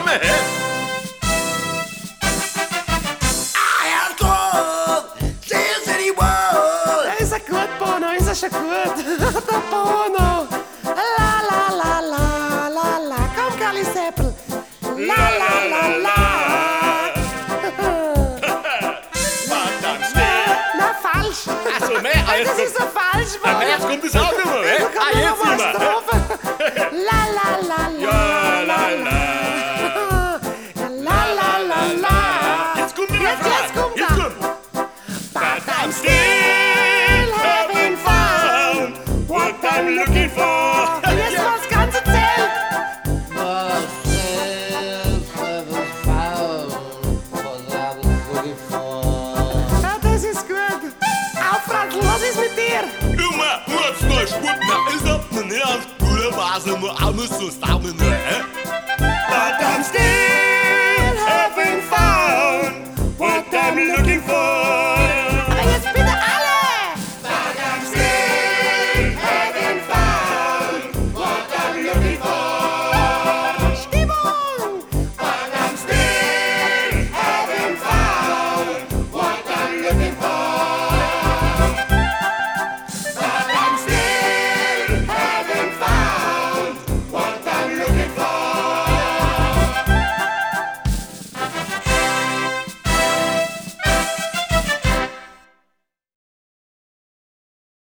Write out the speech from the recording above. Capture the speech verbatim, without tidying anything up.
zusammen, hä? Ist er gut, Bono, ist er schon gut. Der Bono. La la la la la la. Komm, Karli Seppel. La la la la. Verdammt still. Na, falsch. Ach so, mehr als Das ist so falsch, Na, Bono. jetzt kommt das auch immer, hä? Da kommt Ah, jetzt noch mal eine immer. Strophe. La la la la. Ja, la, la. La la la la. Jetzt kommt der Jetzt, Refrain. jetzt kommt Jetzt er. kommt. But I'm still having fun. What I'm looking for. Und jetzt mal das ganze Zelt. Ja, das ist gut. Auf, Franzl, was ist mit dir? Immer, what's my sport? Na, ist ab, na, ne, auf gute Weise, nur alles so zusammen, hä? But I'm still having fun. What I'm looking for.